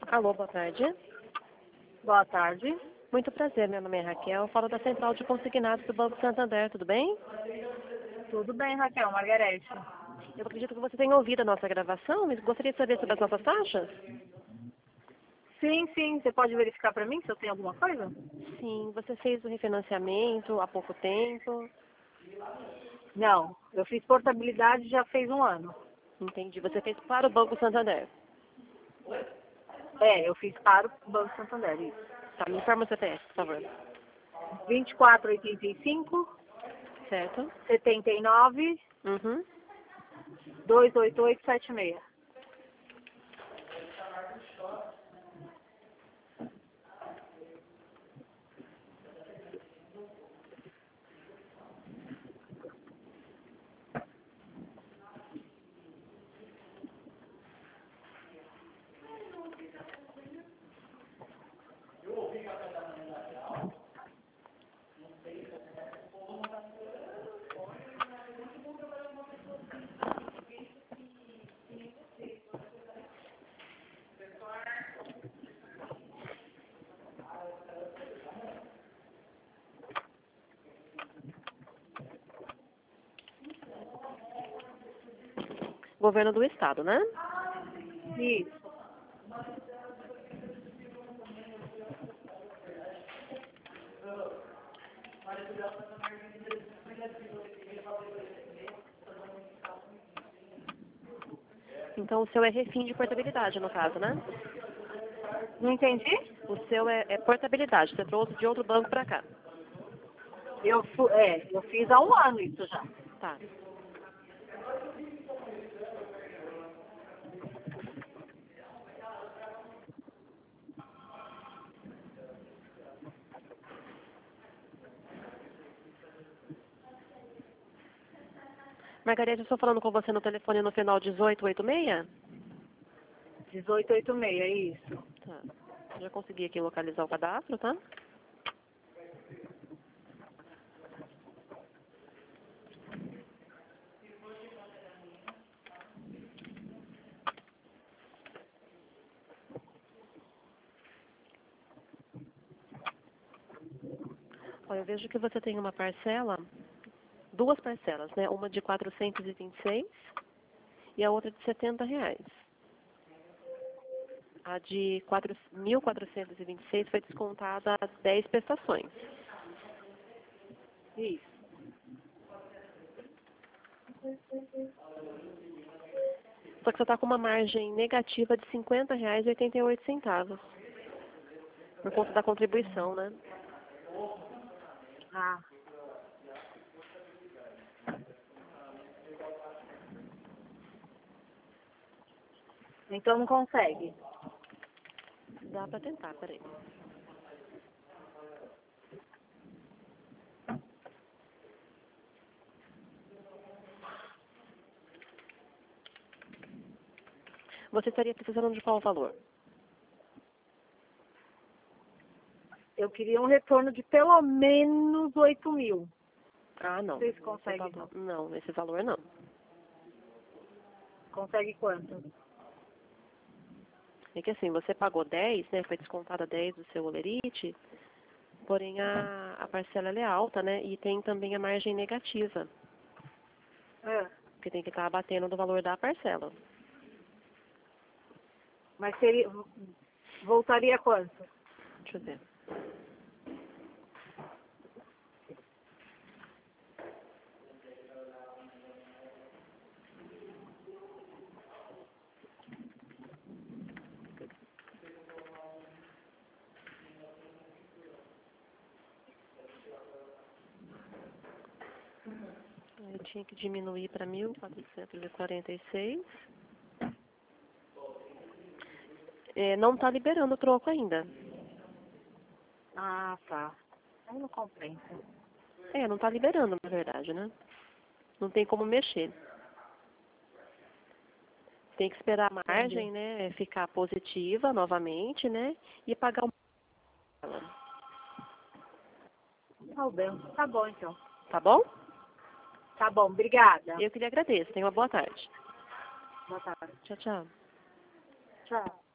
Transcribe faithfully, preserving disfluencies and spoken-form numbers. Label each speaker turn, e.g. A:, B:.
A: Alô, boa tarde.
B: Boa tarde.
A: Muito prazer, meu nome é Raquel. Eu falo da Central de Consignados do Banco Santander, tudo bem?
B: Tudo bem, Raquel, Margarete.
A: Eu acredito que você tenha ouvido a nossa gravação, mas gostaria de saber sobre as nossas taxas?
B: Sim, sim. Você pode verificar para mim se eu tenho alguma coisa?
A: Sim, você fez o refinanciamento há pouco tempo.
B: Não. Eu fiz portabilidade já fez um ano.
A: Entendi. Você fez para o Banco Santander.
B: É, eu fiz para o Banco Santander. Isso.
A: Tá, me informa o C P F, por favor.
B: vinte e quatro, oitenta e cinco,
A: Certo?
B: setenta e nove,
A: Uhum.
B: duzentos e oitenta e oito, setenta e seis.
A: Governo do Estado, né?
B: Isso.
A: Então o seu é refim de portabilidade, no caso, né?
B: Não entendi?
A: O seu é, é portabilidade. Você trouxe de outro banco para cá.
B: Eu, fu- é, eu fiz há um ano isso já.
A: Tá. Margarida, eu estou falando com você no telefone no final dezoito oitenta e seis?
B: dezoito oitenta e seis, é isso.
A: Tá. Já consegui aqui localizar o cadastro, tá? Olha, eu vejo que você tem uma parcela, duas parcelas, né? Uma de quatrocentos e vinte e seis e a outra de setenta reais. A de quatro mil quatrocentos e vinte e seis foi descontada dez prestações.
B: Isso.
A: Só que você está com uma margem negativa de cinquenta reais e oitenta e oito centavos. Por conta da contribuição, né?
B: Ah. Então não consegue.
A: Dá para tentar, peraí. Você estaria precisando de qual valor?
B: Eu queria um retorno de pelo menos oito mil.
A: Ah, não.
B: Vocês
A: Esse
B: conseguem,
A: valor,
B: não?
A: não, esse valor não.
B: Consegue quanto?
A: É que assim, você pagou dez, né? Foi descontada dez do seu olerite, porém a, a parcela ela é alta, né? E tem também a margem negativa,
B: É.
A: que tem que estar abatendo do valor da parcela.
B: Mas seria, voltaria quanto?
A: Deixa eu ver. Eu tinha que diminuir para mil quatrocentos e quarenta e seis. É, não está liberando o troco ainda.
B: Ah, tá. Aí não compensa.
A: É, não está liberando, na verdade, né? Não tem como mexer. Tem que esperar a margem,
B: Entendi.
A: né, ficar positiva novamente, né, e pagar o...
B: Tá bem. Tá bom, então.
A: Tá bom?
B: Tá bom, obrigada.
A: Eu que lhe agradeço. Tenha uma boa tarde.
B: Boa tarde.
A: Tchau, tchau.
B: Tchau.